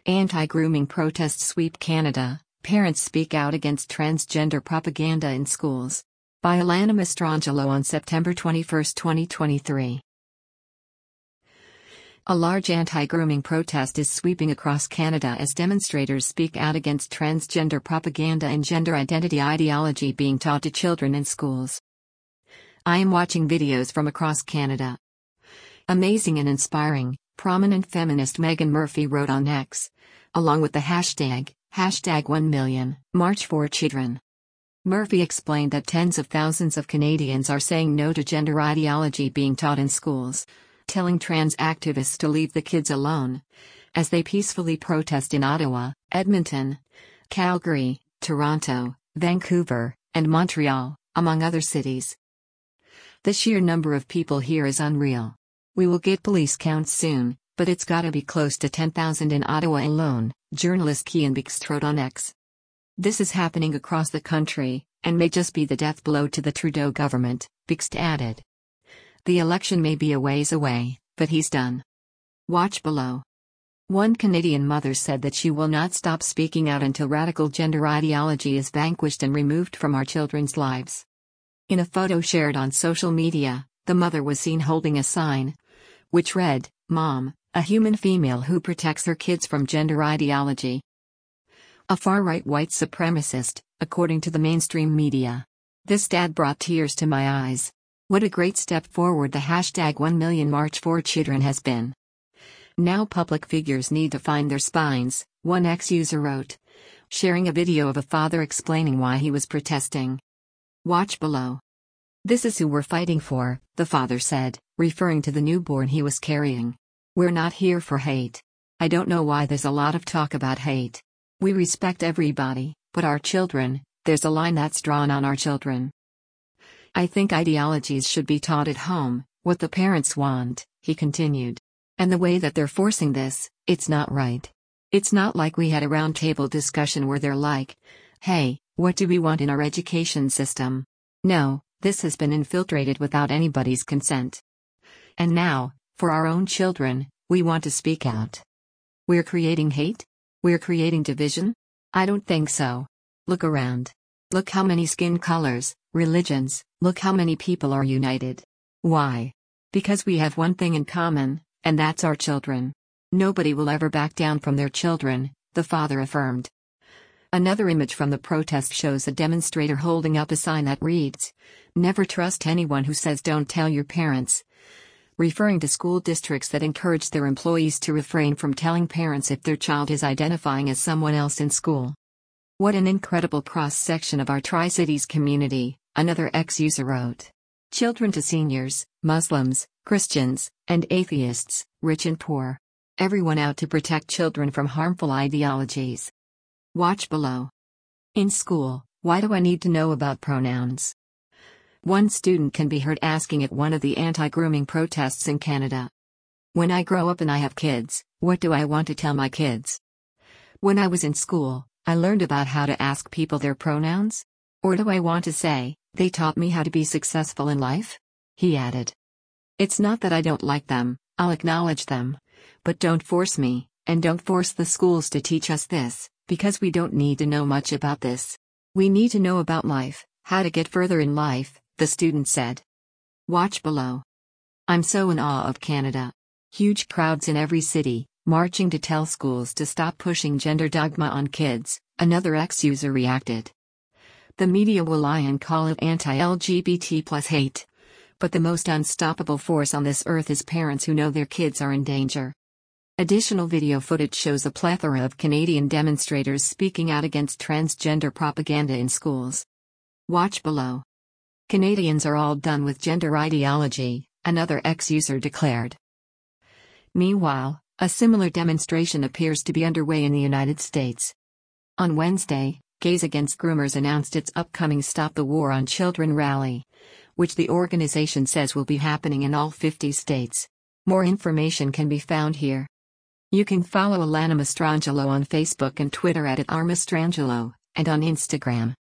Anti-grooming protests sweep Canada. Parents speak out against transgender propaganda in schools. By Alana Mastrangelo on September 21, 2023. A large anti-grooming protest is sweeping across Canada as demonstrators speak out against transgender propaganda and gender identity ideology being taught to children in schools. I am watching videos from across Canada. Amazing and inspiring, prominent feminist Meghan Murphy wrote on X, along with the hashtag 1million March for Children. Murphy explained that tens of thousands of Canadians are saying no to gender ideology being taught in schools, telling trans activists to leave the kids alone, as they peacefully protest in Ottawa, Edmonton, Calgary, Toronto, Vancouver, and Montreal, among other cities. The sheer number of people here is unreal. We will get police counts soon, but it's gotta be close to 10,000 in Ottawa alone, journalist Kian Bixt wrote on X. This is happening across the country, and may just be the death blow to the Trudeau government, Bixt added. The election may be a ways away, but he's done. Watch below. One Canadian mother said that she will not stop speaking out until radical gender ideology is vanquished and removed from our children's lives. In a photo shared on social media, the mother was seen holding a sign, which read, "Mom, a human female who protects her kids from gender ideology." A far-right white supremacist, according to the mainstream media. This dad brought tears to my eyes. What a great step forward the hashtag 1million March for Children has been. Now public figures need to find their spines, one ex-user wrote, sharing a video of a father explaining why he was protesting. Watch below. "This is who we're fighting for," the father said, referring to the newborn he was carrying. "We're not here for hate. I don't know why there's a lot of talk about hate. We respect everybody, but our children, there's a line that's drawn on our children. I think ideologies should be taught at home, what the parents want," he continued. "And the way that they're forcing this, it's not right. It's not like we had a roundtable discussion where they're like, hey, what do we want in our education system? No, this has been infiltrated without anybody's consent. And now, for our own children, we want to speak out. We're creating hate? We're creating division? I don't think so. Look around. Look how many skin colors, religions, look how many people are united. Why? Because we have one thing in common, and that's our children. Nobody will ever back down from their children," the father affirmed. Another image from the protest shows a demonstrator holding up a sign that reads, "Never trust anyone who says don't tell your parents," referring to school districts that encourage their employees to refrain from telling parents if their child is identifying as someone else in school. What an incredible cross-section of our Tri-Cities community, another ex-user wrote. Children to seniors, Muslims, Christians, and atheists, rich and poor. Everyone out to protect children from harmful ideologies. Watch below. In school, why do I need to know about pronouns? One student can be heard asking at one of the anti-grooming protests in Canada. When I grow up and I have kids, what do I want to tell my kids? When I was in school, I learned about how to ask people their pronouns? Or do I want to say, they taught me how to be successful in life? He added. It's not that I don't like them, I'll acknowledge them. But don't force me, and don't force the schools to teach us this, because we don't need to know much about this. We need to know about life, how to get further in life, the student said. Watch below. I'm so in awe of Canada. Huge crowds in every city, marching to tell schools to stop pushing gender dogma on kids, another ex-user reacted. The media will lie and call it anti-LGBT plus hate. But the most unstoppable force on this earth is parents who know their kids are in danger. Additional video footage shows a plethora of Canadian demonstrators speaking out against transgender propaganda in schools. Watch below. Canadians are all done with gender ideology, another ex-user declared. Meanwhile, a similar demonstration appears to be underway in the United States. On Wednesday, Gays Against Groomers announced its upcoming Stop the War on Children rally, which the organization says will be happening in all 50 states. More information can be found here. You can follow Alana Mastrangelo on Facebook and Twitter @Mastrangelo, and on Instagram.